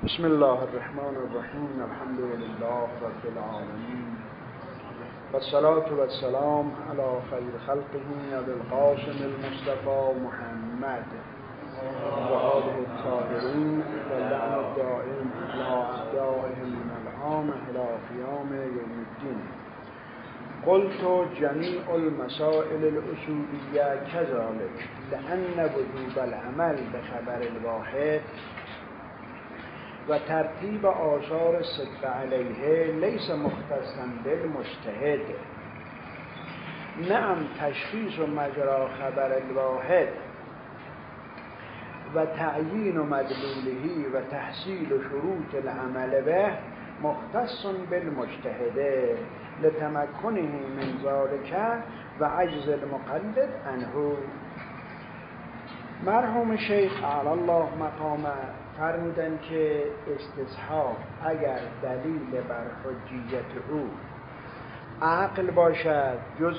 بسم الله الرحمن الرحیم. الحمد لله رب العالمین والصلاة والسلام علی خیر خلقه ابی القاسم المصطفى محمد و آله الطاهرین و اللعن الدائم علی اعدائهم من الان الی قیام یوم الدین. قلت جمیع المسائل الاصولیه كذلك لأن وجوب العمل بخبر الواحد و ترتیب آثار صدق علیه لیس مختصا بالمجتهد. نعم تشخیص و مجرا خبر الواحد و تعیین مدلوله و تحصیل شروط العمل به مختص بالمجتهد لتمکنه من ذلك و عجز المقلد عنه. مرحوم شیخ اعلی الله مقامه فرمودن که استصحاب اگر دلیل بر حجیت او عقل باشد جزء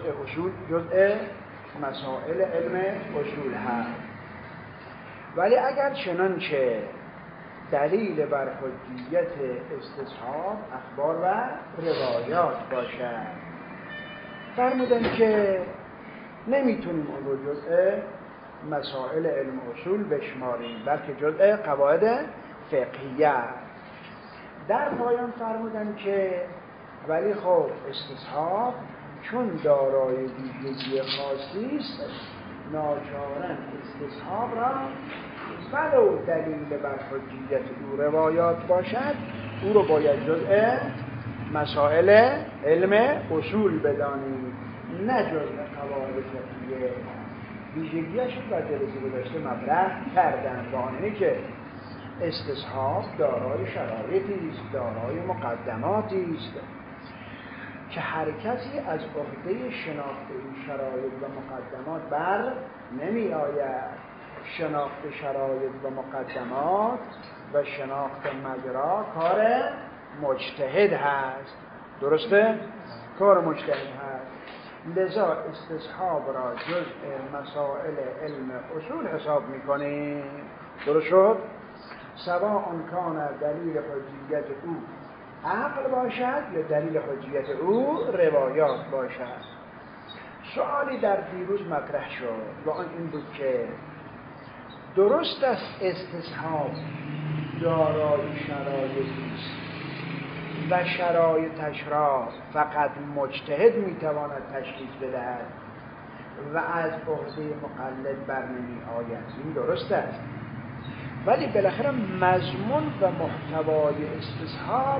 مسائل علم اصول هست، ولی اگر چنانچه دلیل بر حجیت استصحاب اخبار و روایات باشد، فرمودن که نمیتونیم اون رو جزء مسائل علم اصول بشماریم بلکه جزء قواعد فقهیه. در پایان فرمودن که ولی خب استصحاب چون دارای ویژگی خاصی است، ناچارن استصحاب را ولو دلیل بر حجیت او روایات باشد او رو باید جزء مسائل علم اصول بدانیم، نه جزء قواعد فقهیه. ویژگیش رو در جلسه گذشته مطرح کردن، با آنه که استصحاب دارای شرایطی است، دارای مقدماتی است که هر کسی از عهده شناخت این شرایط و مقدمات بر نمی آید. شناخت شرایط و مقدمات و شناخت مجرا کار مجتهد هست. درسته؟ کار مجتهد هست. لذا استصحاب را جزء مسائل علم اصول حساب میکنیم. درست شد؟ سواء کان دلیل حجیت او عقل باشد یا دلیل حجیت او روایات باشد. سوالی در دیروز مطرح شد و آن این بود که درست است استصحاب دارای شرایطی است و شرایطش را فقط مجتهد میتواند تشخیص بدهد و از عهده مقلد بر نمی آید. این درست است، ولی بالاخره مضمون و محتوای استصحاب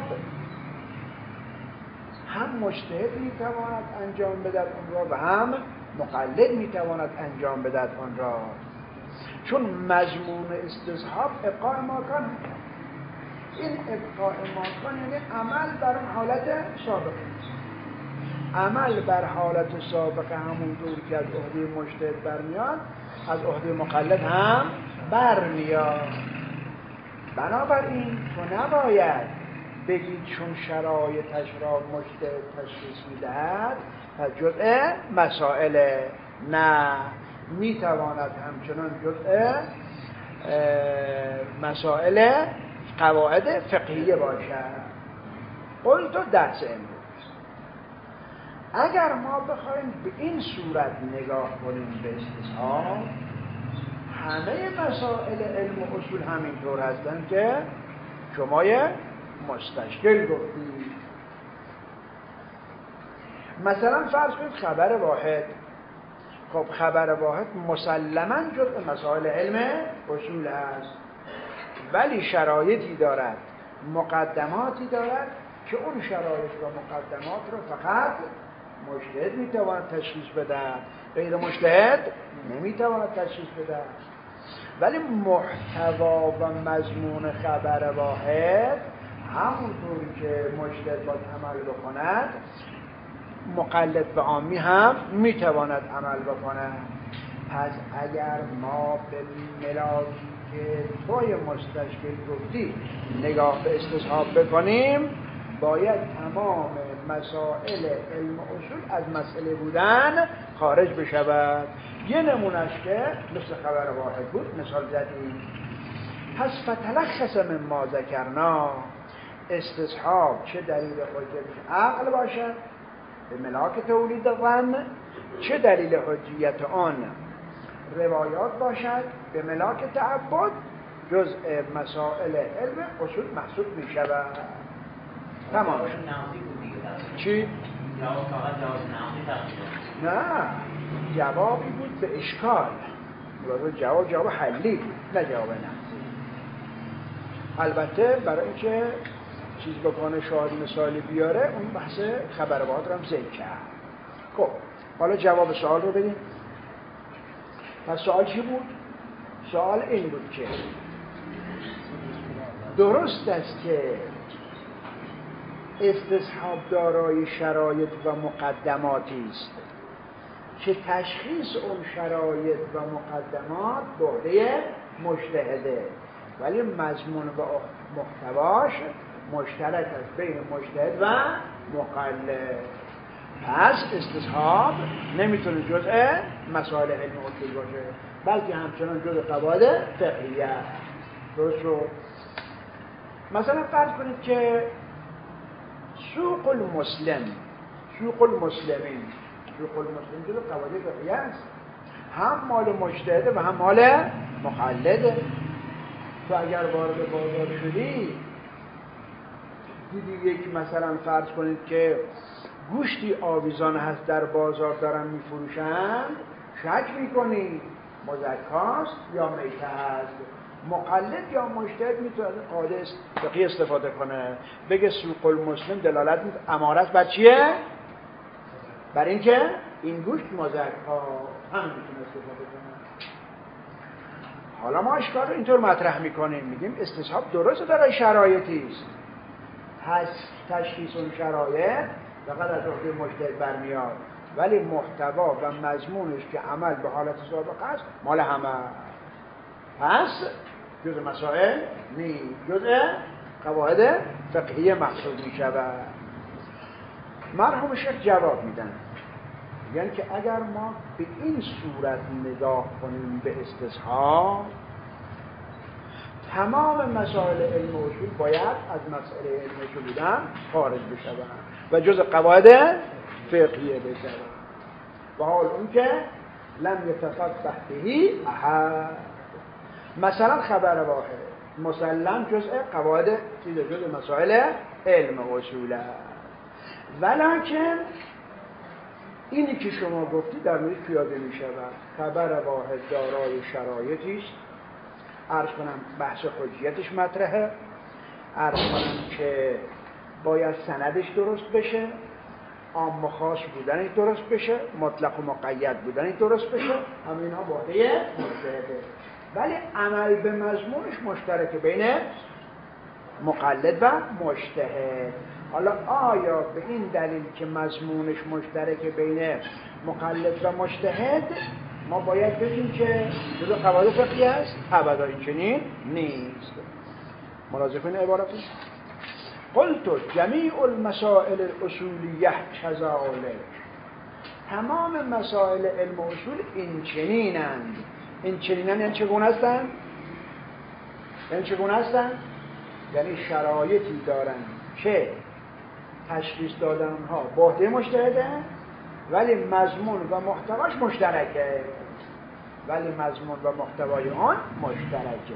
هم مجتهد میتواند انجام بدهد آن را و هم مقلد میتواند انجام بدهد آن را، چون مضمون استصحاب ابقاء ماکان. این ابقاء ماکان یعنی عمل بر اون حالت سابقه. عمل بر حالت سابقه همونطور که از عهده مجتهد برمیاد از عهده مقلد هم برمیاد. بنابراین تو نباید بگید چون شرایطش را مجتهد تشخیص میدهد پس جزء مسائل، نه، میتواند همچنان جزء مسائل قواعد فقهیه باشد. قلت تو درس امروز اگر ما بخوایم به این صورت نگاه کنیم به استصحاب، همه مسائل علم و اصول همینطور هستند که شما مستشکل گفتید. مثلا فرض کنید خبر واحد. خب خبر واحد مسلماً جزء مسائل علم اصول است، ولی شرایطی دارد، مقدماتی دارد که اون شرایط و مقدمات رو فقط مجتهد میتواند تشخیص بده، غیر مجتهد نمیتواند تشخیص بده. ولی محتوا و مضمون خبر واحد همونطوری که مجتهد باید عمل بکند مقلد و عامی هم میتواند عمل بکند. پس اگر ما به ملاکی که توی مستشکل گفتی نگاه به استصحاب بکنیم، باید تمام مسائل علم اصول از مسئله بودن خارج بشود. یه نمونش که مثل خبر واحد بود مثال زدیم. پس فتلخص مما ذکرنا، استصحاب چه دلیل حجیتش عقل باشد به ملاک تولید ظن، چه دلیل حجیت آن روایات باشد به ملاک تعبد، جزء مسائل علم اصول محسوب می شود. تمام چی؟ نه، جوابی بود به اشکال. جواب حلی بود، نه جواب نقضی. البته برای اینکه چیز بکنه شاهد مثالی بیاره اون بحث خبر واحد رو هم ذکر کرد. خب حالا جواب سوال رو بدیم. پس سوال چی بود؟ سوال این بود که درست است که استصحاب دارای شرایط و مقدماتی است که تشخیص اون شرایط و مقدمات به عهده مجتهده، ولی مضمون و محتواش مشترک است بین مجتهد و مقلد. پس استصحاب نمیتونه جزء مسائل علم اصول باشه، بلکه همچنان جزء قواعد فقهیه. درست رو؟ مثلا فرض کنید که سوق المسلمین جزء قواعد فقهیه است، هم مال مجتهده و هم مال مقلده. تو اگر وارد بازار شدی دیدی یک مثلا فرض کنید که گوشتی آویزان هست در بازار دارن میفروشن، شک میکنی مزکاست یا میته هست. مقلد یا مجتهد میتونه قاعده فقهی استفاده کنه، بگه سوق المسلم دلالت میده امارت بر چیه؟ بر اینکه این گوشت مزکا هم میتونه استفاده کنه. حالا ما اشکال رو اینطور مطرح میکنیم، میگیم استصحاب درسته داره شرایطی است، تشخیص اون شرایط فقط از عهده مجتهد برمیاد، ولی محتوا و مضمونش که عمل به حالت سابقه است مال همه. پس جزء مسائل نیست، جزء قواعد فقهیه محسوب می شود. مرحوم شیخ جواب میدن، یعنی که اگر ما به این صورت نگاه کنیم به استصحاب، تمام مسائل علم و اصول باید از مسئله علم اصول بودن خارج بشوند و جز قواعد فقهیه بشوند. و حال اون که لم یتفقه بهی احد. مثلا خبر واحد مسلم جزء قواعد جزء مسائل علم و اصول است، ولکن اینی که شما گفتی در مورد پیاده می شود. خبر واحد دارای شرایطی است، عرض کنم بحث حجیتش مطرحه، عرض کنم که باید سندش درست بشه، عام و خاص بودنش درست بشه، مطلق و مقید بودنش درست بشه، همه اینها با عهده مجتهده، ولی عمل به مضمونش مشترک بین مقلد و مجتهد. حالا آیا به این دلیل که مضمونش مشترک بین مقلد و مجتهد ما باید بگیم که جزء قواعد فقهیه است؟ ابدا این چنین نیست. ملاحظه کنید عبارتش. قلت جمیع المسائل الاصولیه کذالک، تمام مسائل علم و اصول این چنینند. این چنینند یعنی چگونه هستند؟ یعنی شرایطی دارند که تشخیص دادن اونها با عهده مجتهده، ولی مضمون و محتواش مشترکه، ولی مضمون و محتوای آن مشترکه.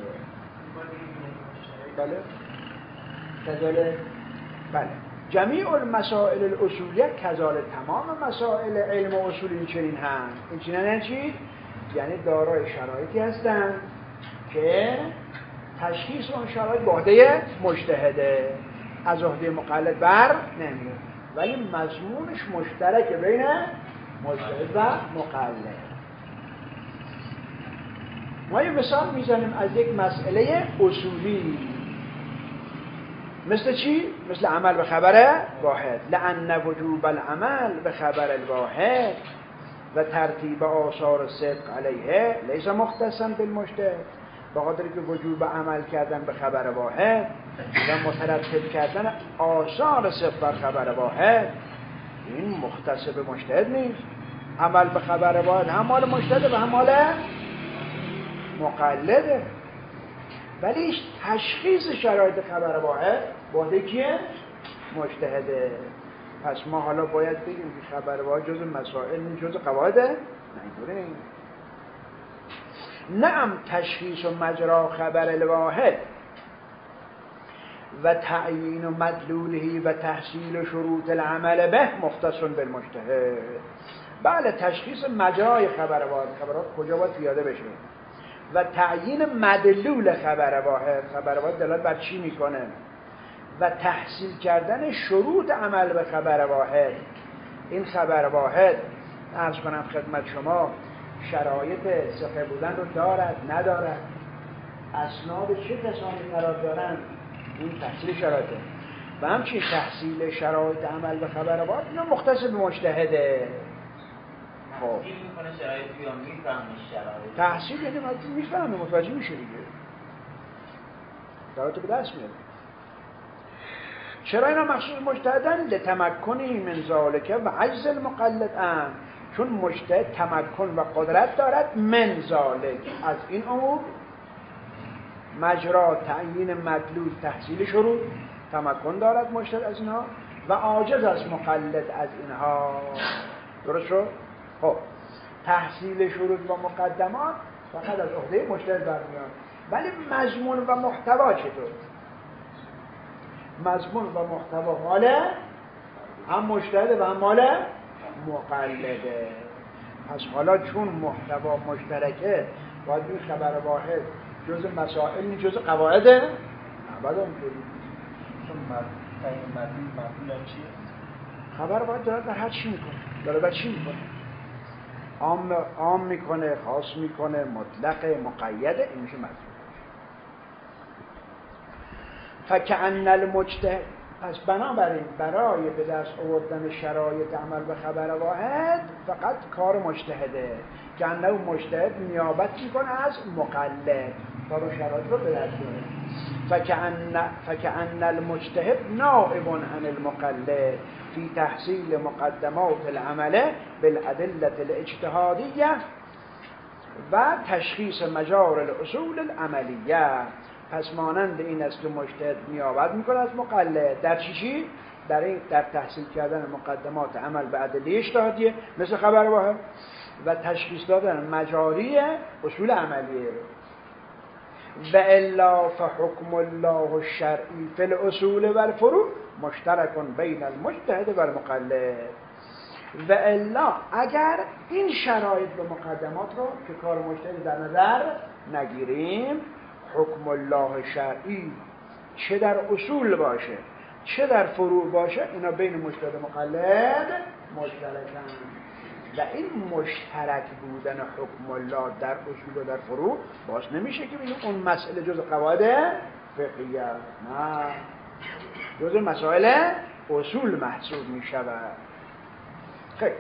بله کذالک. بله جمیع المسائل الاصولیه کذالک، تمام مسائل علم و اصول این چنین هست. این چنین یعنی چی؟ یعنی دارای شرایطی هستند که تشخیص اون شرایط با عهده مجتهده، از عهده مقلد بر نمیاد، ولی مضمونش مشترک بین مجتهد و مقلد. ما یه مثال میزنیم از یک مسئله اصولی، مثل چی؟ مثل عمل به خبر واحد. لأن وجوب العمل به خبر الواحد و ترتیب آثار صدق علیه لیس مختصا بالمجتهد، به خاطر که وجوب عمل کردن به خبر واحد و مترتب کردن آثار صدق بر خبر واحد این مختص به مجتهد نیست. عمل به خبر واحد هم مال مجتهد و هم مال مقلده. ولی تشخیص شرایط خبر واحد باید کیه؟ مجتهده. پس ما حالا باید بگیم که خبر واحد جز مسائل نیست، جز قواعد اینطوره. نعم تشخیص و مجرا خبر الواحد و تعیین و مدلوله و تحصیل شروط العمل به مختص بالمجتهد. بله تشخیص مجرای خبر واحد، خبرات کجا باید پیاده بشه، و تعیین مدلول خبر واحد، خبر واحد دلالت بر چی میکنه، و تحصیل کردن شروط عمل به خبر واحد. این خبر واحد عرض کنم خدمت شما شرایط صحیح بودن رو دارد ندارد، اسناد چه کسانی قرار دارند، این تحصیل شرایطه. و همچنین تحصیل شرایط عمل به خبر واحد اینا مختص به مجتهده. تحصیل میکنه شرایط یا میفهمه شرایط؟ تحصیل یعنی میفهمه، متوجه میشه دیگه، شرایط به دست میاره. چرا اینا مخصوص مجتهدن؟ لتمکنی من ذالک و عجز المقلد ان، چون مجتهد تمکن و قدرت دارد من ذالک از این امور، مجرا تعیین مدلول تحصیل شروط، تمکن دارد مجتهد از اینها و عاجز از مقلد از اینها. درست شد؟ خب تحصیل شروط و مقدمات فقط از عهده مجتهد برمیاد، ولی مضمون و محتوا چطور؟ مضمون و محتوا مال هم مجتهد و هم مال مقلده. پس حالا چون محتوا مشترکه باید این خبر واحد جز مسائل نیست، جز قواعد نباید اونطوری. چون مدلول چیه؟ خبر واحد داره در هر چی میکنه، داره بر چی میکنه، عام میکنه، خاص میکنه، مطلق، مقیده، این میشه مدلول. فکأن المجتهد، پس بنابراین برای به دست آوردن شرایط عمل به خبر واحد فقط کار مجتهده که انه مجتهد نیابت میکنه از مقلد تا رو شرایط رو به دست بیاره. فکأن المجتهد نائب عن المقلد فی تحصیل مقدمات العمل بالادله الاجتهادیه و تشخیص مجار الاصول العملیه. پس مانند این است که مجتهد نیابت میکنه از مقلد در چی؟ در تحصیل کردن مقدمات عمل به ادله اجتهادیه مثل خبر واحد و تشخیص دادن مجاری اصول عملیه. و الا فحکم الله الشرعی فی الاصول و الفروع مشترک بین المجتهد و المقلد. و الا اگر این شرایط و مقدمات رو که کار مجتهد در نظر نگیریم، حکم الله شرعی چه در اصول باشه چه در فروع باشه اینا بین مجتهد و مقلد مشترکن. و این مشترک بودن حکم الله در اصول و در فروع باز نمیشه که بگیم اون مسئله جز قواعد فقهیه، نه، جز مسائل اصول محسوب میشود. خیلی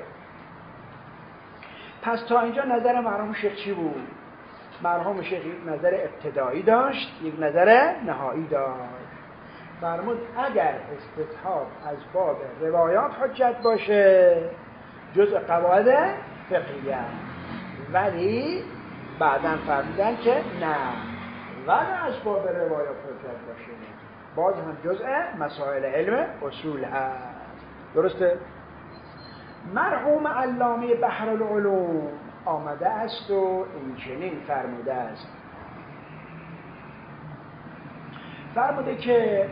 پس تا اینجا نظر مرحوم شیخ چی بود؟ مرحوم شیخ یک نظر ابتدایی داشت، یک نظر نهایی داشت. فرمود اگر استصحاب از باب روایات حجت باشه جزء قواعد فقهیه، ولی بعداً فرمودن که نه، ولی از باب روایات حجت باشه باز هم جزء مسائل علم اصول هست. درسته؟ مرحوم علامه بحرالعلوم آمده است و این چنین فرموده است، فرموده که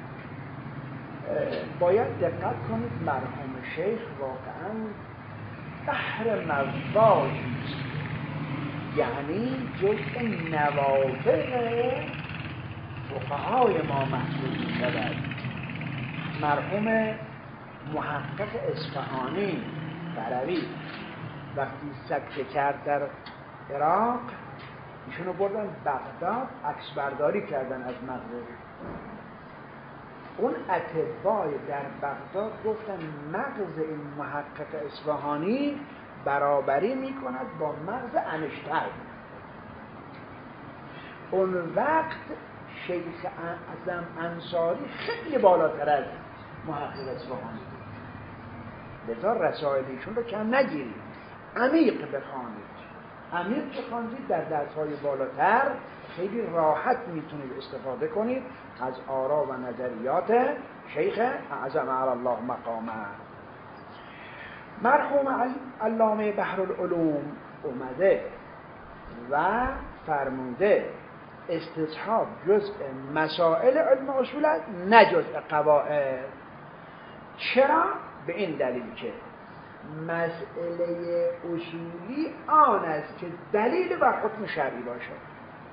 باید دقت کنید مرحوم شیخ واقعا بحر مواجی است، یعنی جزء نوافع فقهای ما محسوب می شود. مرحوم محقق اصفهانی بروی وقتی سکته کرد در عراق ایشونو بردن بغداد، عکس برداری کردن از مغزش. اون اطبای در بغداد گفتن مغز این محقق اصفهانی برابری میکند با مغز انشتین. اون وقت شیخ اعظم انصاری خیلی بالاتر از محقق اصفهانی، لذا رسائل ایشون رو کم نگیرید، عمیق بخوانید. عمیق بخوانید در درس‌های بالاتر خیلی راحت میتونید استفاده کنید از آرا و نظریات شیخ اعظم علی الله مقامه. مرحوم علامه بحرالعلوم اومده و فرموده استصحاب جزء مسائل علم اصول است نه جزء قواعد. چرا؟ به این دلیل که مسئله اصولی آن است که دلیل بر حکم شرعی باشد.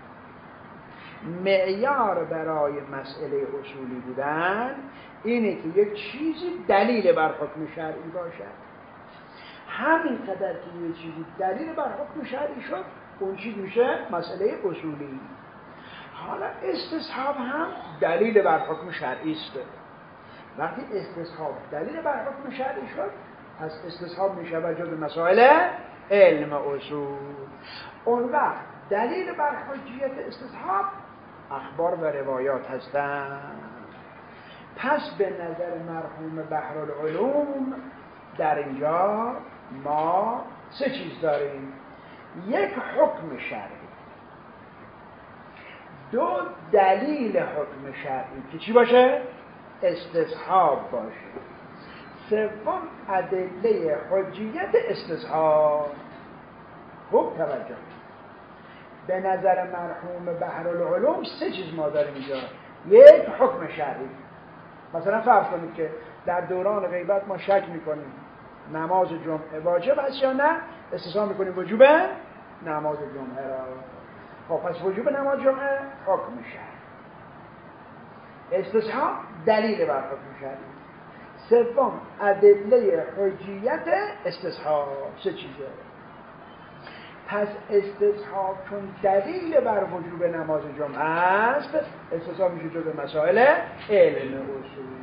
معیار برای مسئله اصولی بودن اینه که یک چیزی دلیل بر حکم شرعی باشد. همین قدر که یک چیزی دلیل بر حکم شرعی شد اون چیز میشه مسئله اصولی. حالا استصحاب هم دلیل بر حکم شرعی است. وقتی استصحاب دلیل بر حکم شرعی شد پس استصحاب میشه و جز مسائل علم اصول. اون وقت دلیل بر حجیت استصحاب اخبار و روایات هستند. پس به نظر مرحوم بحرالعلوم در اینجا ما سه چیز داریم: یک حکم شرعی، دو دلیل حکم شرعی که چی باشه؟ استصحاب باشه، سوم ادله حجیت استصحاب. خوب توجه، به نظر مرحوم بحرالعلوم سه چیز ما داریم اینجا. یک حکم شرعی، مثلا فرض کنید که در دوران غیبت ما شک میکنیم نماز جمعه واجب است یا نه، استصحاب میکنیم وجوب نماز جمعه را. خب پس وجوب نماز جمعه حکم شرعی، استصحاب دلیل بر حکم شرعی، سوم ادله حجیت استصحاب. سه چیزه. پس استصحاب چون دلیل بر وجوب نماز جمعه است استصحاب میشه جزء مسائل علم اصول.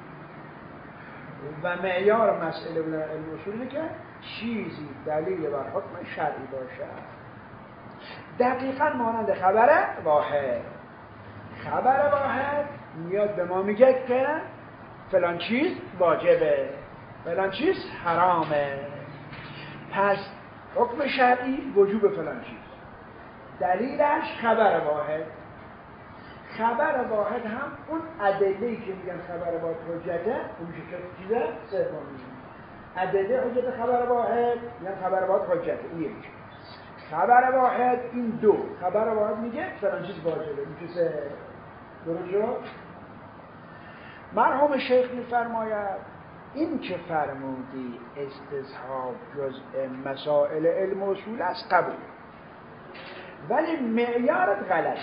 و معیار مسئله علم اصول اینه که چیزی دلیل بر حکم شرعی باشد. دقیقاً مانند خبر واحد. خبر واحد میاد به ما میگه که فلان چیز واجبه، فلان چیز حرامه. پس حکم شرعی وجوب فلان چیز، دلیلش خبر واحد. خبر واحد هم اون ادله‌ای که میگن خبر واحد حجته، اون میشه چیزه سومی. ادله حجت خبر واحد میگن خبر واحد حجته، این یک. خبر واحد این دو، خبر واحد میگه فلان چیز واجبه، میشه سه. درست شد؟ مرحوم شیخ میفرماید این که فرمودی استصحاب جزء مسائل علم اصول است قبول، ولی معیارت غلطه.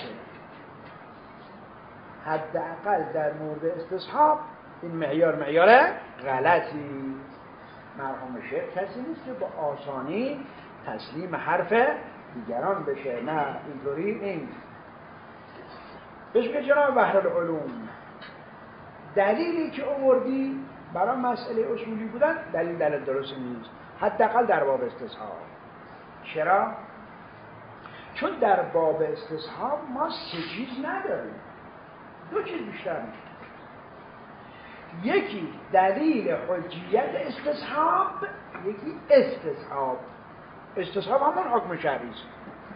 حداقل در مورد استصحاب این معیار غلطی. مرحوم شیخ کسی نیست که با آسانی تسلیم حرف دیگران بشه، نه اینطوری نیست. بهش میگه جناب بحرالعلوم دلیلی که آوردی برای مسئله اصولی بودن دلیل درست نیست، حداقل در باب استصحاب. چرا؟ چون در باب استصحاب ما سه چیز نداریم، دو چیز بیشتر نیست. یکی دلیل حجیت استصحاب، یکی استصحاب. استصحاب همون حکم شرعی است.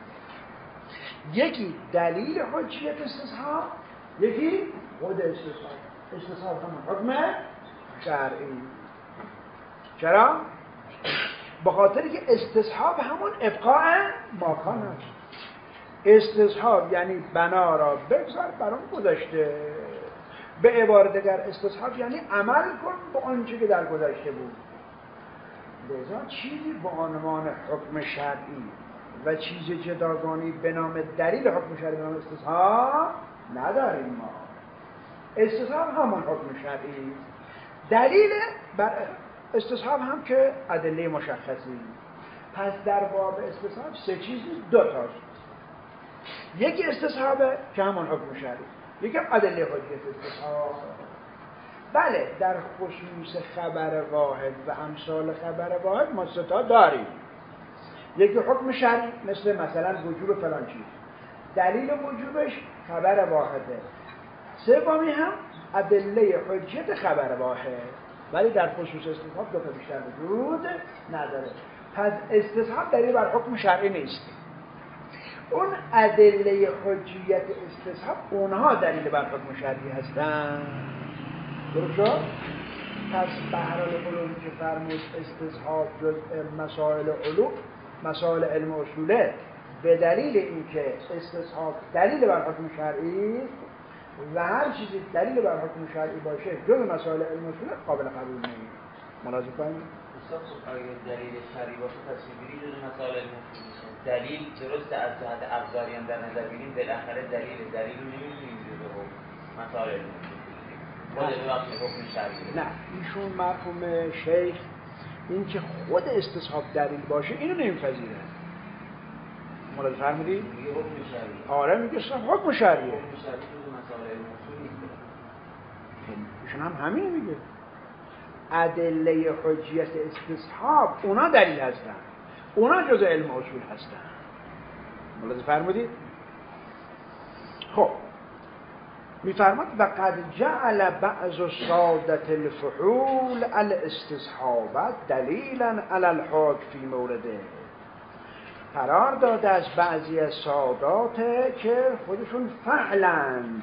یکی دلیل حجیت استصحاب، یکی خود استصحاب. استصحاب همون حکم شرعی. چرا؟ به خاطری که استصحاب همون ابقاء ماکان است. استصحاب یعنی بنا را بگذار بر اون گذشته. به عبارت دیگر استصحاب یعنی عمل کن به آنچه که در گذشته بود. لذا چیزی به عنوان حکم شرعی و چیز جداگانه به نام دلیل حکم شرعی به نام استصحاب نداریم ما. استصحاب همون حکم شرعی. دلیل بر استصحاب هم که ادله مشخصی. پس در باب استصحاب سه چیز دو تاست. یکی استصحابه که همون حکم شرعی، یکی ادله حجیت استصحاب. بله در خصوص خبر واحد و امثال خبر واحد ما سه تا داریم. یکی حکم شرعی مثلا وجوب فلان چیز، دلیل وجوبش خبر واحده. سومی هم ادله حجیت خبر واحد، ولی در خصوص استصحاب دو تا بیشتر وجود نداره. پس استصحاب دلیل بر حکم شرعی نیست. اون ادله حجیت استصحاب اونها دلیل بر حکم شرعی هستن. درست شد؟ پس بهرالعلوم که فرمود استصحاب جزء مسائل علم اصوله، به دلیل اینکه استصحاب دلیل بر حکم شرعی و هر چیزی دلیل بر حکم شرعی باشه جزء مسائل علم اصوله قابل قبول نیست. ملاحظه کنید. اگر دلیل شرعی باشه تصویری جزء مسائل علم اصوله میشه. دلیل درست از جهت ابزاری هم در نظر بگیریم بالاخره دلیل رو نمی‌تونیم جزء مسائل علم اصوله نه، ایشون مرحوم شیخ این که خود استصحاب دلیل باشه اینو نمیپذیره. مورد فرمودی؟ میگه حکم شرعی. آره میگه حکم شرعیه. حکم شرعی جزء مسائل علم اصول نیست. ایشون هم همین میگه. ادله حجیت استصحاب اونا دلیل هستن. اونا جزء علم اصول هستن. مورد فرمودی؟ خب میفرماد و قد جعل بعض السادة الفحول الاستصحاب دلیلا علی الحکم فی مورده. قرار داده از بعضی از سادات که خودشون فعلند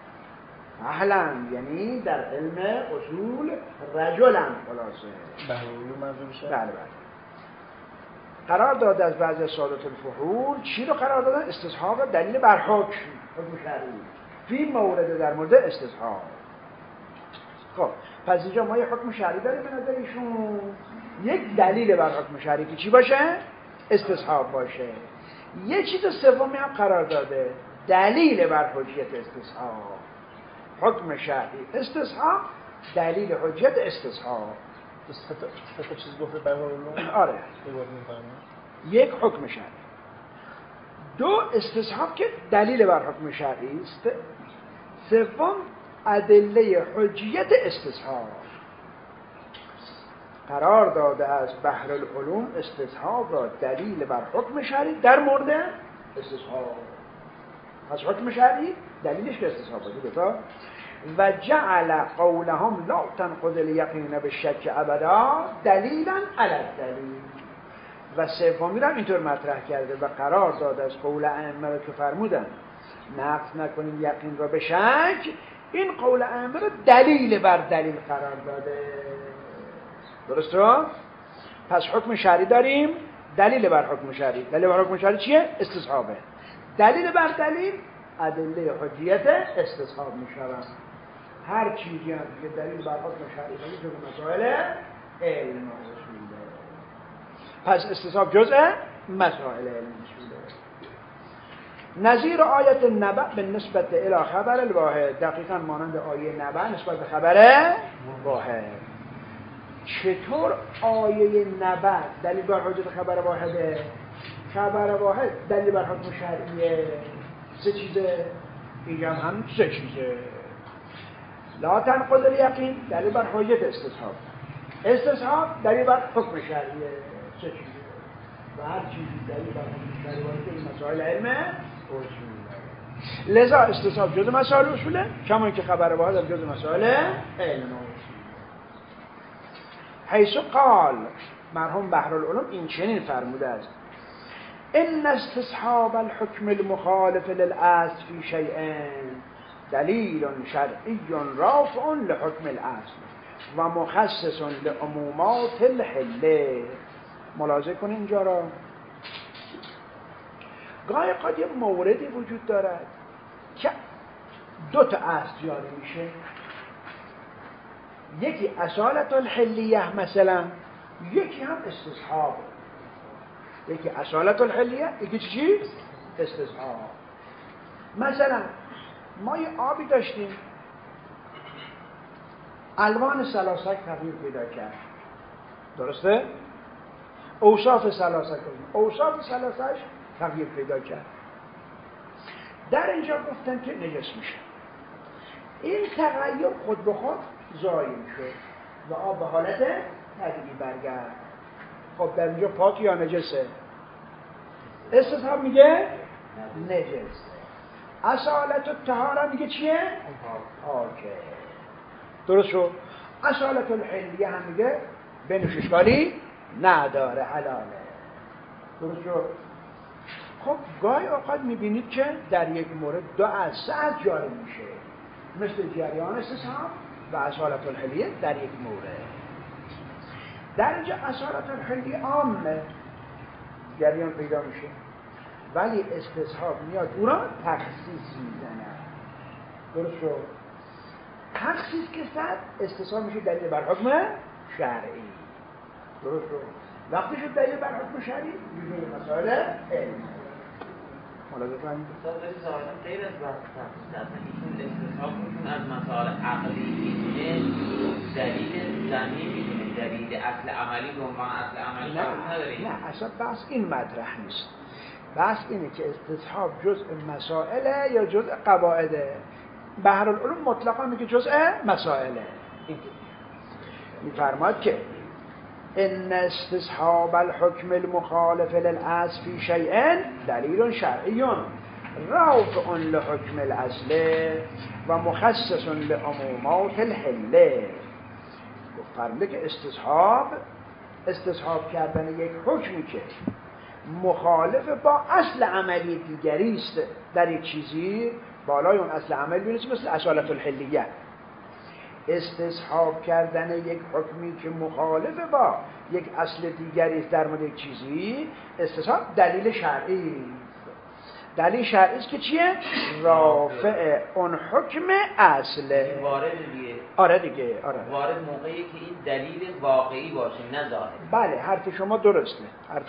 یعنی در علم اصول رجلن خلاصه. بهرالعلوم منظور میشه؟ بله. قرار داده از بعضی از سادات الفحول چی رو قرار دادن؟ استصحاب دلیل بر حکم شرعی فی مورد، در مورد استصحاب. خب پس اینجا ما یه حکم شرعی داریم به نظر ایشون، یک دلیل بر حکم شرعی که چی باشه؟ استصحاب باشه. یه چیز سومی هم قرار داده دلیل بر حجیت استصحاب. حکم شرعی استصحاب، دلیل حجیت استصحاب. سه تا چیز گفته بهرالعلوم؟ آره. یک حکم شرعی، دو استصحاب که دلیل بر حکم شرعی است، سوم ادله حجیت استصحاب. قرار داده از بحرالعلوم استصحاب را دلیل بر حکم شرعی در مورد استصحاب. از حکم شرعی دلیلش که استصحاب باشه. دوتا و جعل قولهم لا تنقض الیقین بالشک ابدا دلیلا علی الدلیل. و سومی را اینطور مطرح کرده و قرار داده از قول ائمه را که فرمودن نقض نکنیم یقین را به شک، این قول ائمه را دلیل بر دلیل قرار داده. درست رو؟ پس حکم شرعی داریم، دلیل بر حکم شرعی. دلیل بر حکم شرعی چیه؟ استصحابه. دلیل بر دلیل ادله حجیت استصحاب میشوند. هر چیزی هم که دلیل بر حکم شرعی باشه جزء مسائل علم اصوله. پس استصحاب جزء مسائل علم اصوله. نظیر آیت نبأ به نسبت الی خبر الواحد، دقیقاً مانند آیه نبأ نسبت به خبر واحد. چطور آیه نبأ دلیل بر حجیت خبر واحده؟ خبر واحد دلیل بر حکم شرعیه. سه چیزه، اینجا هم سه چیزه. لا تنقض الیقین دلیل بر حجیت استصحاب، استصحاب دلیل بر حکم شرعیه. سه چیزه و هر چیزی دلیل بر حکم شرعی باشه این مسائل علم اصوله. لذا استصحاب جزء مسائل اصوله، کما اینکه خبر واحد هم جزء مسائل علم اصوله. حیث قال مرحوم بحرالعلوم این چنین فرموده است: ان استصحاب الحكم المخالف للاصل في شيئين دلیل شرعی رافع لحکم الاصل و مخصص لعمومات الحله. ملاحظه کنید اینجا را. گاهی قد یه موردی وجود دارد که دو تا اصل جاری میشه، یکی اصالت الحلیه مثلا، یکی هم استصحاب. یکی اصالت الحلیه، یکی چی؟ استصحاب. مثلا ما یه آبی داشتیم، الوان ثلاثه تغییر پیدا کرد، درسته؟ اوصاف ثلاثه تغییر پیدا کرد. در اینجا گفتن که نجس میشه. این تغییر خود به خود زایل شد و آب به حالت طبیعی برگرد. خب در اینجا پاک یا نجسه؟ استصحاب میگه نجس. اصالت الطهاره میگه چیه؟ پاکه. درست شد؟ اصالت الحلیه هم میگه بنوش اشکالی نداره، حلاله. درست شد؟ خب گاهی اوقات میبینید که در یک مورد 2 از 3 از جاری میشه، مثل جریان استصحاب و اصالت الحلیه در یک مورد. در اینجا اصالت الحلیه عامه جریان پیدا میشه، ولی استصحاب میاد او را تخصیص میزنه. درست شد؟ تخصیص که صد استصحاب میشه دلیل بر حکم شرعی. درست شد؟ وقتی شد دلیل بر حکم شرعی میشه مسائل علمی. ملاحظه کنید ظاهرا غیر از بحث تخصیص هستن، ایشون استصحاب میکنه از مسائل عقلی میدونه، دلیل زمینی میدونه، دلیل اصل عملی به عنوان اصل عملی نداره. نه اصلا بحث این مطرح نیست. بحث اینه که استصحاب جزء مسائله یا جزء قواعده. بحرالعلوم مطلقا میگه جزء مسائله. میفرماد که ان استصحاب الحكم المخالف للاصل في شيء دلیل شرعی رافع لحكم الاصل و مخصص لعمومات الحله. فرموده که استصحاب کردن یک حکمی که مخالف با اصل عملی دیگری است در یک چیزی، بالای اون اصل عملی بینید مثل اصالت الحلیه. استصحاب کردن یک حکمی که مخالف با یک اصل دیگری است در مورد یک چیزی، استصحاب دلیل شرعی. دلیل شرعی است که چیه؟ رافع اون حکم اصله. وارد دیگه. آره دیگه، آره. وارد موقعی که این دلیل واقعی باشه، نه ظاهری. بله، حرف شما درسته.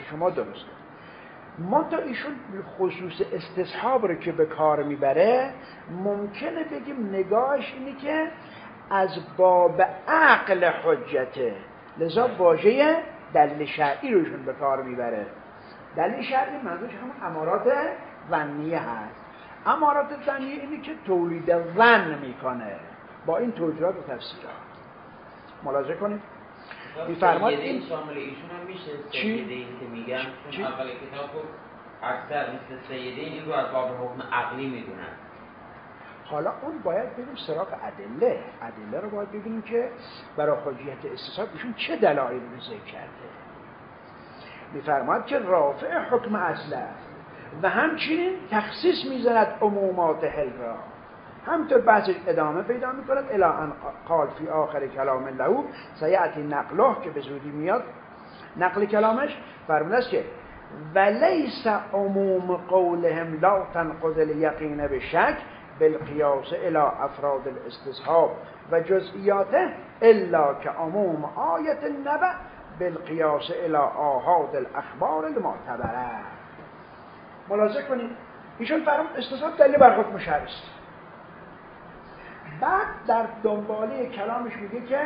منتها ایشون خصوص استصحاب رو که به کار میبره، ممکنه بگیم نگاهش اینه که از باب عقل حجته، لذا واژه دلیل شرعی رو ایشون به کار میبره. دلیل شرعی منظورش هم امارات ظنیه هست. امارات ظنیه اینه که تولید ظن میکنه با این توجیهات و تفسیرات. ملاحظه کنید میفرماد این شامل ایشون هم میشه. چی؟ سیدین که میگن چون اول کتاب رو اکثر مثل سیدین این رو از باب حکم عقلی میدونن. حالا اون باید بریم سراغ ادله رو باید ببینیم که برای حجیت استصحاب ایشون چه دلایلی رو ذکر کرده. میفرماد که رافع حکم اصل است و همچنین تخصیص میزند عمومات حل را. همینطور بحثش ادامه پیدا میکند الی ان قال فی آخر کلام له سیأتی نقله که به زودی میاد نقل کلامش. فرموده است که ولیس عموم قولهم لا تنقض الیقین بشک بالقیاس الی افراد الاستصحاب و جزئیاته الا که عموم آیت النبأ بالقیاس الی آحاد الاخبار المعتبره. ملاحظه کنید ایشون فرمود استصحاب دلیل بر حکم شرعی است. بعد در دنباله کلامش میگه که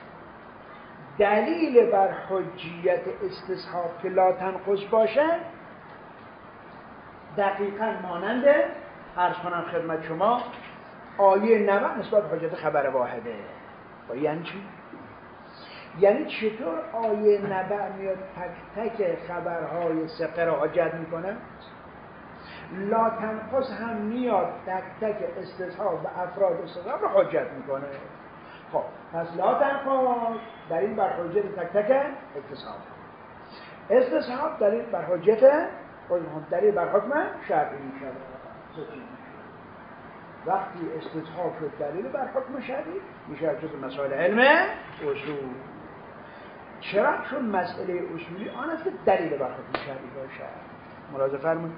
دلیل بر حجیت استصحاب که لا تنقض باشه دقیقاً مانند عرض کنم خدمت شما آیه 90 نسبت به حجت خبر واحده. یعنی چی؟ یعنی چطور آیه 90 میاد تک تک خبرهای ثقه را حجت میکنه؟ لا تنقص هم میاد تک تک استصحاب و افراد استصحاب را حجت میکنه. خب پس لا تنقص دلیل بر حجت تک تک استصحاب دلیل بر حجت دلیل بر حکم شرعی میشه. وقتی استصحاب شد دلیل بر حکم شرعی میشه جزء مسائل علم اصول. چرا؟ چون مسئله اصولی آن است که دلیل بر حکم شرعی باشه. ملاحظه فرمایید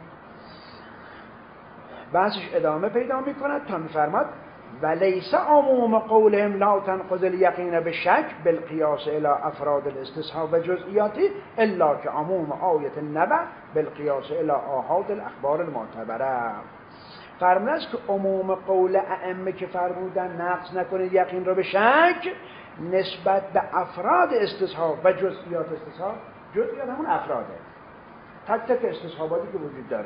بحثش ادامه پیدا میکند تا میفرماد ولیس عموم قولهم لا تنقض الیقین بشک بالقیاس الی افراد الاستصحاب و جزئیاتی الا که عموم آیت النبأ بالقیاس الی آحاد الاخبار المعتبره. فرموده است که عموم قول ائمه که فرمودن نقض نکنید یقین را به شک نسبت به افراد استصحاب و جزئیات استصحاب، جزئیات همون افراده، تک تک استصحاباتی که وجود داره.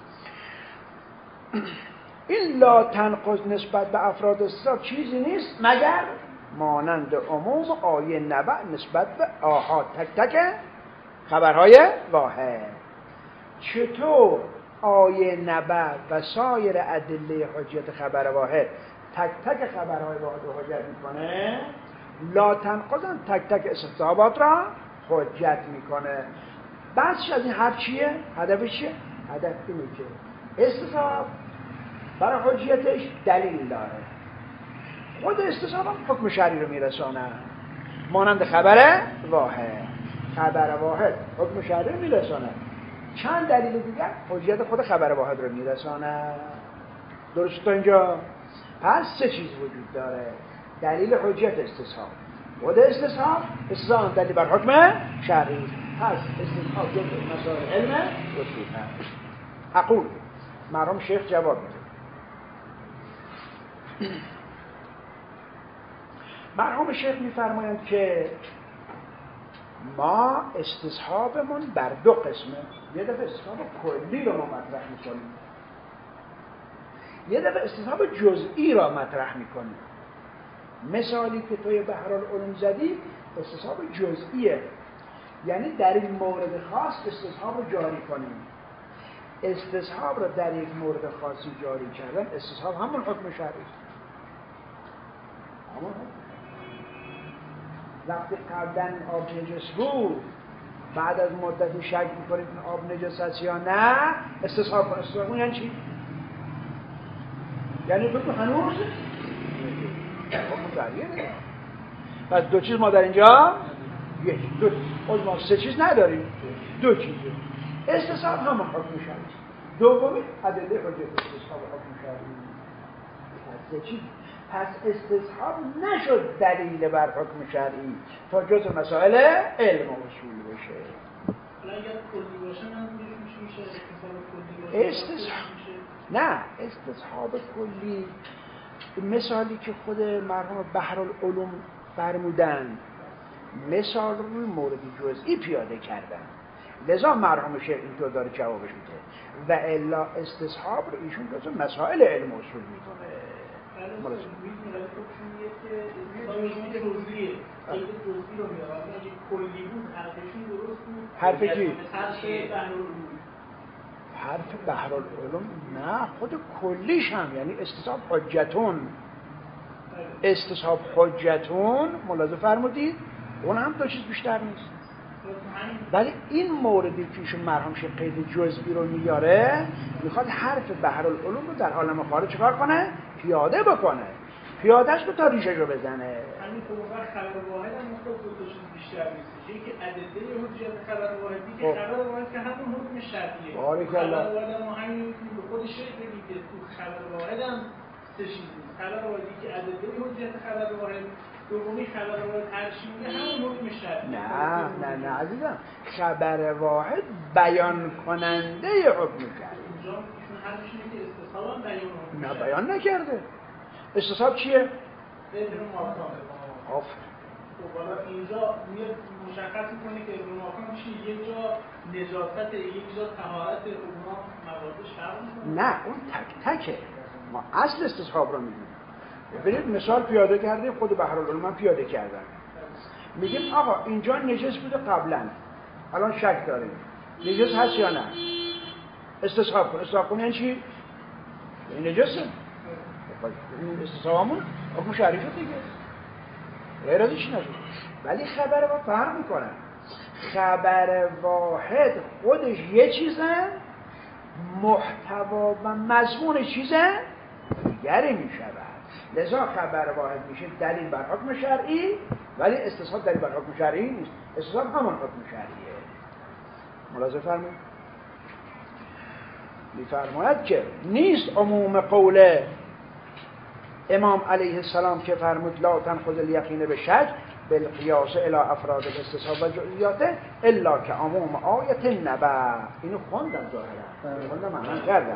این لا تنقض نسبت به افراد استصحاب چیزی نیست مگر مانند عموم آیه نبأ نسبت به آحاد تک تک خبرهای واحد. چطور آیه نبأ و سایر ادله حجت خبر واحد تک تک خبرهای واحد رو حجت میکنه، لا تنقض تک تک استصحابات را حجت میکنه. بحثش از این حرف چیه؟ هدفش چیه؟ هدف اینه که استصحاب برای حجیتش دلیل داره. خود استصحاب هم حکم شرعی رو میرسانه، مانند خبر واحد. خبر واحد حکم شرعی رو میرسانه، چند دلیل دیگر حجیت خود خبر واحد رو میرسانه. درست تا اینجا؟ پس سه چیز وجود داره. دلیل حجیت استصحاب، خود استصحاب دلیل بر حکم شرعی. پس استصحاب جزء مسائل علم اصول هست. اقول مرحوم شیخ جواب میده. مرحوم شیخ میفرمایند که ما استصحابمون بر دو قسمه. یه دفعه استصحاب کلی رو ما مطرح میکنیم، یه دفعه استصحاب جزئی را مطرح میکنیم. مثالی که توی بحرالعلوم زدی استصحاب جزئیه، یعنی در این مورد خاص استصحاب رو جاری کنیم. استصحاب رو در یک مورد خاصی جاری کردن، استصحاب همون حکم شرعی است. همون وقتی قبلا آب نجس بود، بعد از مدتی شک میکنید این آب نجس است یا نه، استصحاب کن. استصحاب یعنی چی؟ یعنی بگو هنوز حکم شرعیه دیگه. پس دو چیز ما در اینجا یک دو چیز، ما سه چیز نداریم، دو چیزه. استصحاب همون حکم شرعی است. دومی ادله حجت استصحاب حکم شرعی. پس سه چیز. پس استصحاب نشد دلیل بر حکم شرعی تا جزء مسائل علم و اصول بشه. حالا اگر کلی باشه من میشه استصحاب کلی باشه. استصحاب نه، استصحاب کلی مثالی که خود مرحوم بحرالعلوم فرمودن، مثال روی مورد جزئی پیاده کردن، لذا مرحوم شیخ اینطور داره جوابش میده. و الا استصحاب رو ایشون جزء مسائل علم و اصول میدونه. حرف کی؟ حرف بحرالعلوم نه، خود کلیش هم یعنی استصحاب حجتون. استصحاب حجتون ملاحظه فرمودید اون هم دو چیز بیشتر نیست. ولی این موردی که ایشون مرحوم شیخ قید جزئی رو میاره، میخواد حرف بحرالعلوم رو در عالم خارج چکار کنه؟ پیاده بکنه. پیادهش رو تا ریشش رو بزنه. همین خب خبر واحد هم مطلب دو چیز بیشتر نیست. یکی عدده حجیت خبر واحدی که خبر واحد که همون حکم شرعیه. خبر واحد ما همین به خود شیخ میگه تو خبر واحد هم سه چیز نیست. خبر واحدی که عدده حجیت خبر واحد، دومی خبر واحد هر چی میگه همون حکم شرعیه. نه عزیزم، خبر واحد بیان کننده حکم شرعی. اینجا ایشون حرفش اینه که استصحاب هم بیان حکم نه بیان نکرده. استصحاب چیه؟ ابن ماکان. آفرین. خب حالا اینجا میاد مشخص میکنه که ابن ماکان چی؟ یک جا نجاست، یک جا طهارت، اونها موادش فرق میکنه. نه اون تک تکه. ما اصل استصحاب رو میگیم. ببینید مثال پیاده کردیم، خود بحرالعلوم هم پیاده کردن. میگیم آقا اینجا نجس بوده قبلا، الان شک داریم نجس هست یا نه. استصحاب کن. استصحاب کن یعنی چی؟ این نجسه. این استصحابمون حکم شرعی شد دیگه، غیر از چی نشد. ولی خبر واحد فرق میکنه. خبر واحد خودش یه چیزه، محتوا و مضمون چیزه دیگری میشود. لذا خبر واحد میشه دلیل بر حکم شرعی، ولی استصحاب دلیل بر حکم شرعی نیست. استصحاب همون حکم شرعیه. ملاحظه فرمایید. میفرماید که نیست عموم قول امام علیه السلام که فرمود لا تنخذ الیقین به شک بالقیاس الی افراد الاستصحاب و جزئیاته الا که عموم آیت نبع. اینو خوندم ظاهرا، خوندم معنی کردم.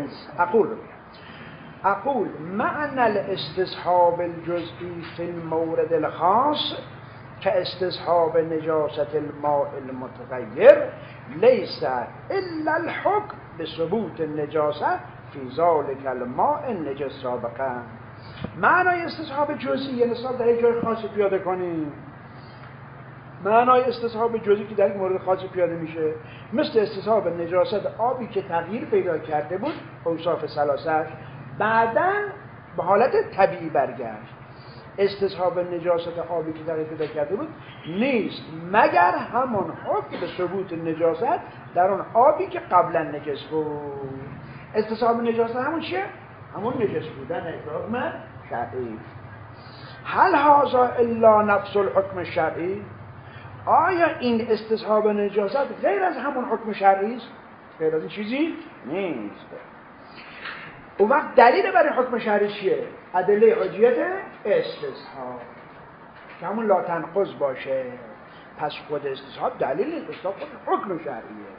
اقول معنى الاستصحاب الجزئی فی المورد الخاص که استصحاب نجاست الماء المتغیر لیس الا الحکم بثبوت النجاسه فی ذلک الماء النجس سابقا. معنای استصحاب جزئی یعنی در یک جای خاصی پیاده کنیم. معنای استصحاب جزئی که در یک مورد خاصی پیاده میشه، مثل استصحاب نجاست آبی که تغییر پیدا کرده بود، اوصاف ثلاثه بعداً به حالت طبیعی برگشت. استصحاب نجاست آبی که در ابتدا کرده بود نیست مگر همان حکم به ثبوت نجاست در اون آبی که قبلا نجس بود. استصحاب نجاست همون چیه؟ همون نجس بودن حکم شرعی. هل هذا الا نفس الحکم شرعی؟ آیا این استصحاب نجاست غیر از همون حکم شرعی است؟ غیر از این چیزی نیست. اون وقت دلیل برای حکم شرعی چیه؟ ادله حجیت استصحاب که همون لا تنقض باشه. پس خود استصحاب دلیل نیست، استصحاب خود حکم شرعیه.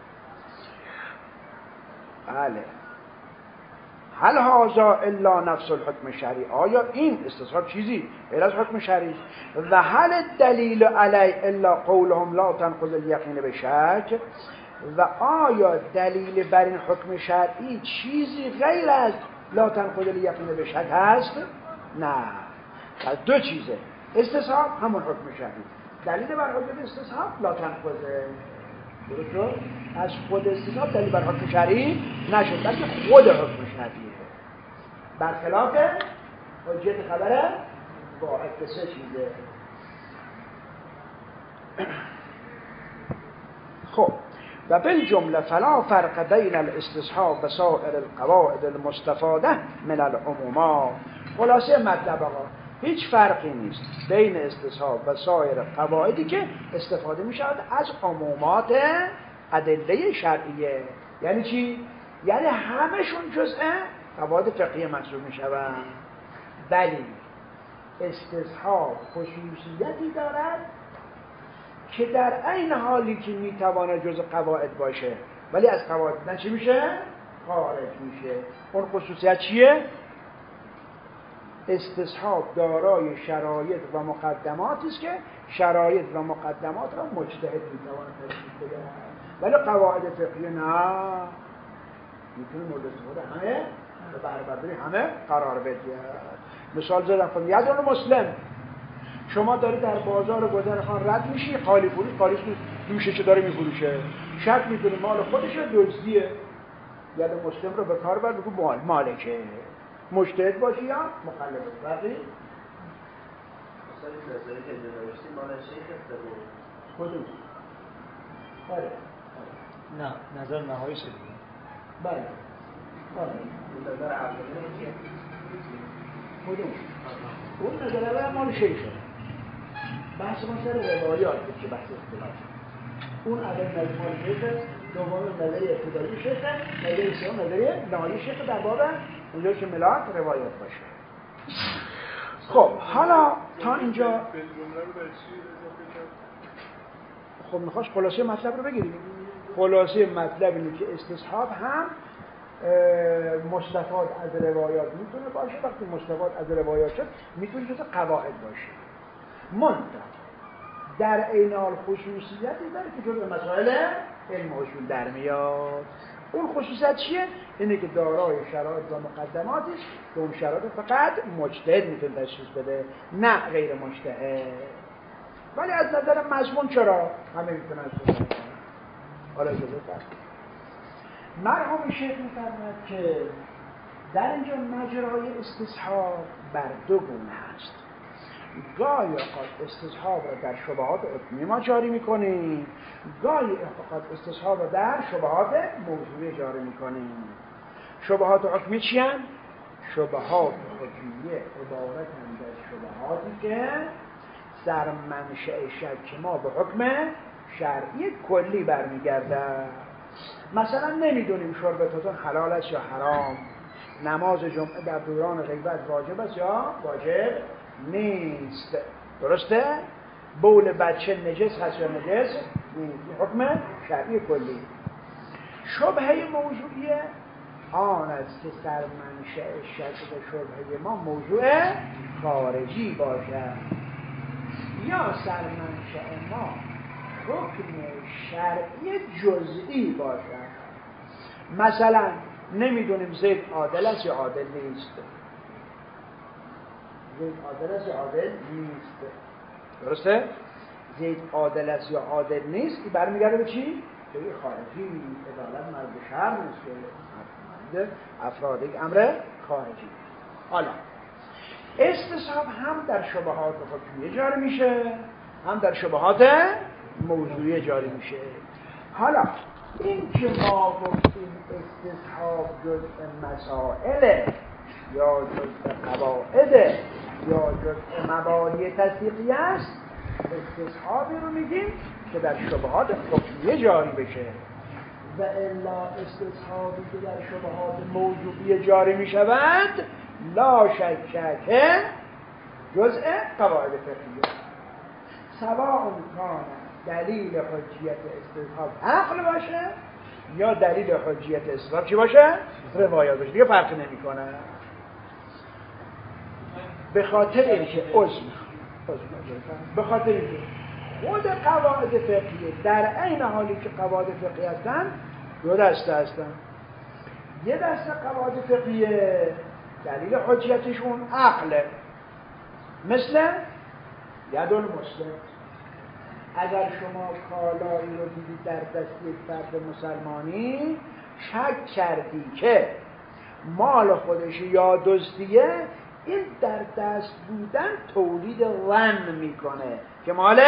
بله. هل هذا الا نفس الحکم شرعی؟ آیا این استصحاب چیزی غیر از حکم شرعی؟ و هل الدلیل علی الا قولهم لا تنقض الیقین بشک؟ و آیا دلیل بر این حکم شرعی چیزی غیر از لا تنقض الیقین بشک هست؟ نه. پس دو چیزه. استصحاب همون حکم شرعی، دلیل بر حکم استصحاب لا تنقضه. درست؟ از خود استصحاب دلیل بر حکم شرعی نشد، بلکه خود حکم شرعیه. برخلاف حجیت خبره واحد به سه چیزه. خب و بالجمله فلا فرق بین الاستصحاب و سائر القواعد المستفاده من العمومات. خلاصه مطلب آقا هیچ فرقی نیست بین استصحاب و سایر قواعدی که استفاده می شود از عمومات ادله شرعیه. یعنی چی؟ یعنی همشون جزء قواعد فقهی محسوب می شوند، ولی استصحاب خصوصیتی دارد که در عین حالی که می تواند جزء قواعد باشه ولی از قواعد چی میشه؟ خارج میشه. اون خصوصیت چیه؟ استصحاب دارای شرایط و مقدماتی است که شرایط و مقدمات را مجتهد میتواند تشخیص بده، ولی قواعد فقهی نه، میتونه مورد استفاده همه و بهره‌برداری همه قرار بده. مثال زدم خب یادون مسلم شما داری در بازار گذرخان رد میشی، خالی فروش خالی دوشه چه داره میفروشه، شک میکنی مال خودشه دزدیه، یاد مسلم رو به کار بر بگو مالکه، مجتهد باشی یا مخالف باشی. مثلا نظری که نوشتی مال شیخ استبو کدوم؟ بله نه نظر نهایی شده. بله نظر اولیه چیه؟ کدوم؟ اون نظر اول مال شیخه. بحث ما سر روایات که بحث اختلاف. اون اول نظر مال شیخه، دوم نظری ابتدایی شیخه، نظری سوم نظری نهایی شیخه در باب اونجا که ملاک روایات باشه. خب حالا تا اینجا خب میخواست خلاصه مطلب رو بگیریم. خلاصه مطلب اینه که استصحاب هم مستفاد از روایات میتونه باشه، وقتی مستفاد از روایات شد میتونه جز قواعد باشه. منتها در عین حال خصوصیتی داره که جزء مسائل علم اصول در میاد. اون خصوصیت چیه؟ اینه که دارای شرایط و مقدماتی است که اون شرایط فقط مجتهد میتونه تشخیص بده، نه غیر مجتهد. ولی از نظر مضمون چرا؟ همه میتونن استفاده کنن. حالا اجازه فرق. مرحوم شیخ می‌فرماید که در اینجا مجرای استصحاب بر دو گونه است. گاهی اوقات استصحاب را در شبهات حکمی ما جاری میکنیم، گاهی اوقات استصحاب را در شبهات موضوعی جاری میکنیم. شبهات حکمی چی هستند؟ شبهات حکمی عبارتند از شبهاتی که سرمنشأ شک ما به حکم شرعی کلی برمیگردد. مثلا نمیدونیم شربتون حلال است یا حرام، نماز جمعه در دوران غیبت واجب است یا واجب نیست، درسته؟ بول بچه نجس هست یا نجس نیست، حکم شرعی کلی. شبهه موضوعی آن است که سرمنشأ شک به شبهه ما موضوع خارجی باشد یا سرمنشأ ما حکم شرعی جزئی باشد. مثلا نمیدونیم زید عادل است یا عادل نیست، زید عادل است یا عادل نیست، درسته؟ زید عادل است یا عادل نیست که برمیگرده به چی؟ به خارجی. عدالت مرد شرع نیست که افراد یک امر خارجی. حالا استصحاب هم در شبهات حکمیه جاری میشه، هم در شبهات موضوعی جاری میشه. حالا این که ما گفتیم استصحاب جزء مسائل یا جزء قواعد یا جزء مبانی تصدیقی است، استصحابی رو میگیم که در شبهات حکمیه جاری بشه، و الا استصحابی که در شبهات موضوعی جاری میشود لا شک که جزء قواعد فقهیه. سواء کان دلیل حجیت استصحاب عقل باشه یا دلیل حجیت استصحاب چی باشه؟ روایات باشه، دیگه فرقی نمیکنه. به خاطر اینکه به خاطر اینکه خود قواعد فقهیه در عین حالی که قواعد فقهیه هستن دو دسته هستن. یه دسته قواعد فقهیه دلیل حجیتشون عقله، مثل ید المسلم. اگر شما کالایی رو دیدید در دست یک فرد مسلمانی، شک کردی که مال خودش یا دزدیه، این در دست بودن تولید ظن میکنه که مال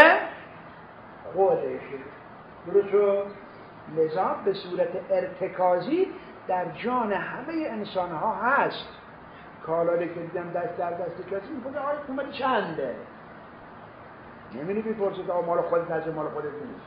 خودشه. درسته؟ لذا به صورت ارتکازی در جان همه انسان ها هست. کالایی که دیدم دست در دست کسی میکنه آیا قیمت چنده؟ نمی‌بینی بپرسید آقا مال خودت هست مال خودت نیست.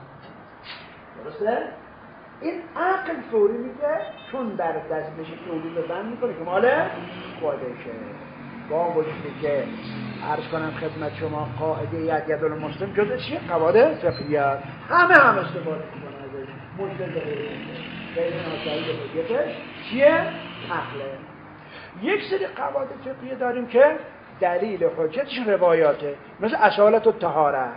درسته؟ این عقل فوری میگه چون در دستش تولید ظن میکنه که مال خودشه. با وجودی که عرض کنم خدمت شما قاعده ید المسلم جزء چیه؟ قواعد فقهیه. همه استفاده میکنن ازش. مجتهد غیر ناصری حجتش چیه؟ عقله. یک سری قواعد فقهیه داریم که دلیل حجتش روایاته، مثل اصالت الطهاره.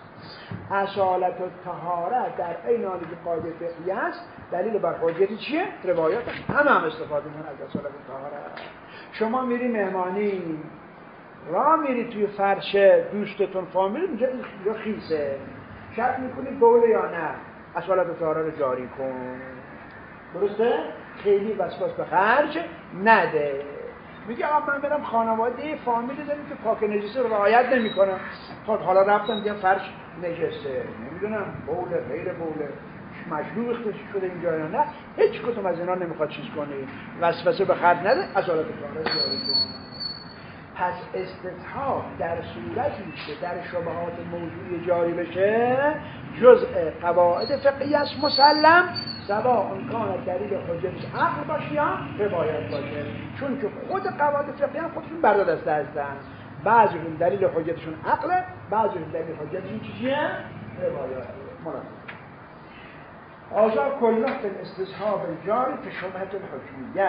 اصالت الطهاره در عین حالی که قاعده فقهیه است، دلیل بر حجت چیه؟ روایات. هم استفاده میکنن از اصالت الطهاره. شما میری مهمانی، راه میری توی فرش دوستتون فامیل، اینجا خیسه، شک میکنی بوله یا نه، اصالت الطهاره رو جاری کن. درسته؟ خیلی وسواس به خرج نده. میگه آقا من برم خانواده فامیلی داریم که پاک نجسه رو رعایت نمیکنن. خب حالا رفتم دیگه فرش نجسه، نمیدونم بوله غیر بوله مشروع اختیار شده اینجا یا نه، هیچ کدوم از اینا نمیخواد چیز کنی، وسوسه به خرج نده، اصالت الطهاره جاری کن. پس استصحاب در صورتی که در شبهات موضوعی جاری بشه جزء قواعد فقهی است مسلم، سواء کان دلیل حجتش عقل باشه یا روایت باشه. چون که خود قواعد فقهی هم خودشون بر دو دسته هستن، بعضیشون دلیل حجتشون عقله، بعضیشون دلیل حجتشون چیه؟ روایت. آجا کله فی الاستصحاب الجاری فی شبهة الحکمیه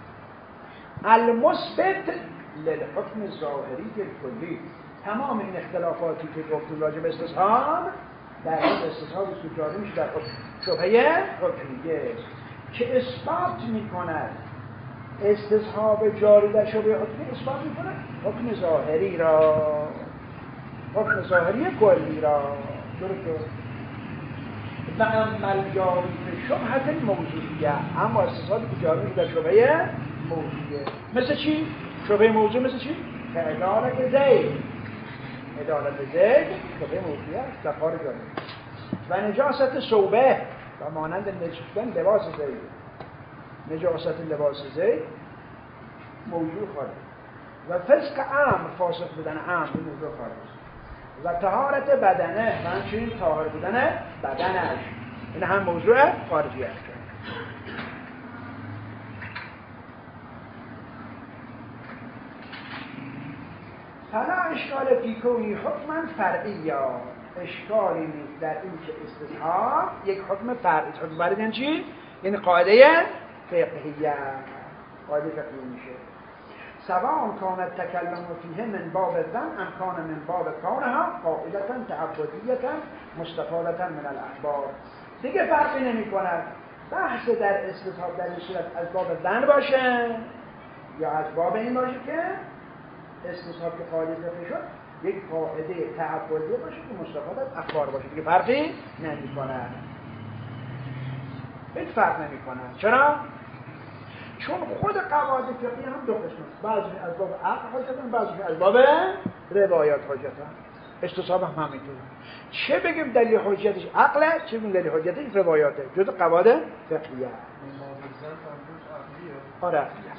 المثبت للحکم ظاهری کلی. تمام این اختلافاتی که گفتیم راجع به استصحاب در این استصحابی که جاری میشه در شبهه حکمیه که اثبات میکند استصحاب جاری در شبهه حکمیه، اثبات میکند حکم ظاهری را، حکم ظاهری کلی را. درسته؟ و عمل جاری به شبهه موضوعیه، اما استصحابی که جاری میشه در شبهه موضوعیه مثل چی؟ شبهه موضوع مثل چی؟ عدالت زید. عدالت زید شبهه موضوعیه است در خارج جاری. و نجاست ثوبه و مانند نجاست لباس زید، نجاست لباس زید موضوع خارج. و فسق امر، فاسق بودن امر موضوع خارج. و طهارت بدنه و همچنین طاهر بودن بدنش، این هم موضوع خارجی است. فلا اشکال فی کونی حکما فرعی، اشکالی نیست در این که استصحاب یک حکم فرعی. حکم فرعی یعنی چی؟ یعنی قاعده فقهیه، قاعده فقهی میشه. سواء کان التکلم فیه من باب الظن ام کان من باب کونها قاعده تعبدیه مستفاده من الاخبار. دیگه فرقی نمی‌کند بحث در استصحاب در این صورت از باب ظن باشه یا از باب این باشه که استصحاب که خارج شد یک قاعده تعبدیه باشه که مستفاده از اخبار باشه. دیگه فرقی نمی‌کند، هیچ فرق نمی‌کند. چرا؟ چون خود قواعد فقهی هم دو قسم است، بعضی از باب عقل حجتن، بعضی از باب روایات حجتن. استصحاب هم همینطوره. چه بگیم دلیل حجتش عقله، چه بگیم دلیل حجتش روایاته، جز قواعد فقهیه. آره عقلیه.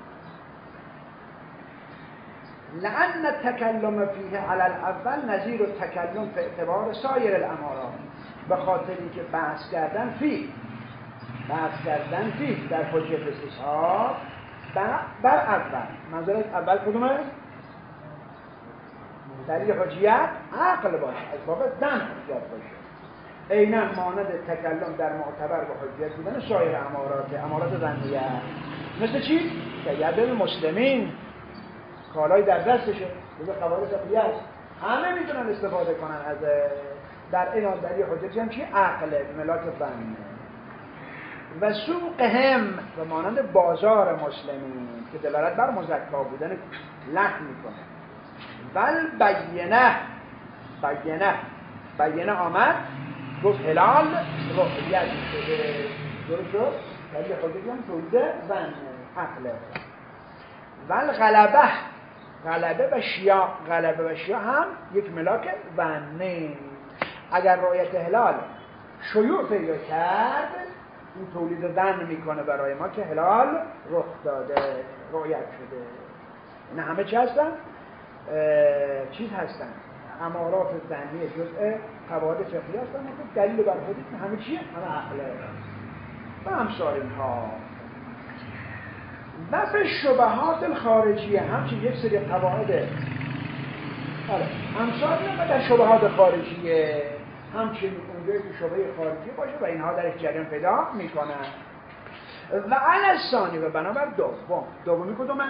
لأن التکلم فیه علی الاول نظیر التکلم فی اعتبار سایر الامارات، به خاطر اینکه بحث کردن فی در حجت استصحاب بر اول. منظور اول کدومه؟ دلیل حجیت عقل باشه، از باب زن حجت باشه. عیناً مانند تکلم در معتبر با حجت بودن سایر امارات ظنیه. مثل چی؟ که ید المسلمین کالای در دستشه، به قواعد فقهی است، همه میتونن استفاده کنن از در این دلیل حجتی هم چی؟ عقل ملاک فهمه. و سوق هم و مانند بازار مسلمین که دلالت بر مزکا بودن لحن میکنه. ول بیینه آمد گفت هلال رؤیت شده، درست شد؟ دلیل حجتی هم تولید زن عقله. ول غلبه و شیاع هم یک ملاک ونه. اگر رؤیت هلال شیوع پیدا کرد، این تولید ظن میکنه برای ما که هلال رخ داده، رؤیت شده. نه همه چی هستن؟ چیز هستن، امارات ظنی جزء قواعد فقهی هستن که دلیل بر حدیث همه چیه؟ همه عقله و امثال اینها. و به شبهات الخارجیه همچنین یک سری قواعد امثال و در شبهات خارجیه همچنین اونجایی که شبهه خارجی باشه و اینها درش جریان پیدا میکنن. و علی الثانی و بنابر دومی کدومه؟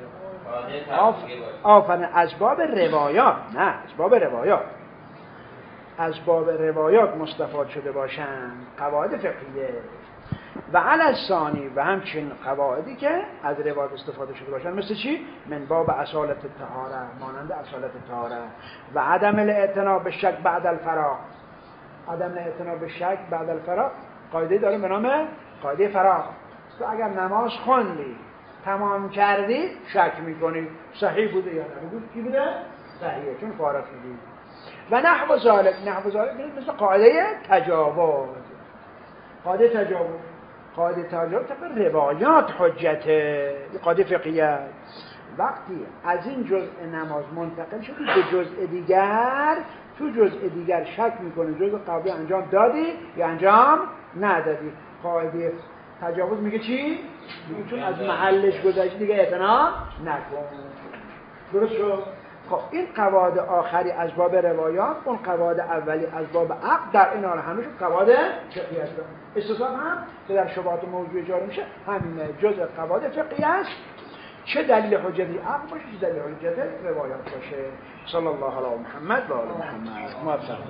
آفرین اسباب روایات، نه اسباب روایات، اسباب روایات مستفاد شده باشن قواعد فقهیه. و علی الثانی و همچنین قواعدی که از روایات استفاده شده باشن، مثل چی؟ من باب اصالت الطهاره، مانند اصالت الطهاره. و عدم الاعتنا بالشک بعد الفراغ، عدم الاعتنا بالشک بعد الفراغ قاعده داره به نام قاعده فراغ. تو اگر نماز خوندی تمام کردی شک میکنی صحیح بوده یا نه، کی بوده؟ صحیحه چون فارغ شدی. و نحو ذالک مثل قاعده تجاوز. قاعده تجاوز طبق روایات حجته، قاعده فقهیه. وقتی از این جزء نماز منتقل شدی به جزء دیگر، تو جزء دیگر شک میکنی جزء قبلی انجام دادی یا انجام ندادی. قاعده تجاوز میگه چی؟ میگه چون از محلش گذشتی دیگه اعتنا نکن. درست شد؟ خب این قواعد آخری از باب روایات، اون قواعد اولی از باب عقل، در این حال همه شون قواعد فقهی هستن. استصحاب هم که در شبهات موضوع جاری میشه همین جزء قواعد فقهی است، چه دلیل حجتی عقل باشه چه دلیل حجت روایات باشه. صلی الله علی محمد و آل محمد. موفق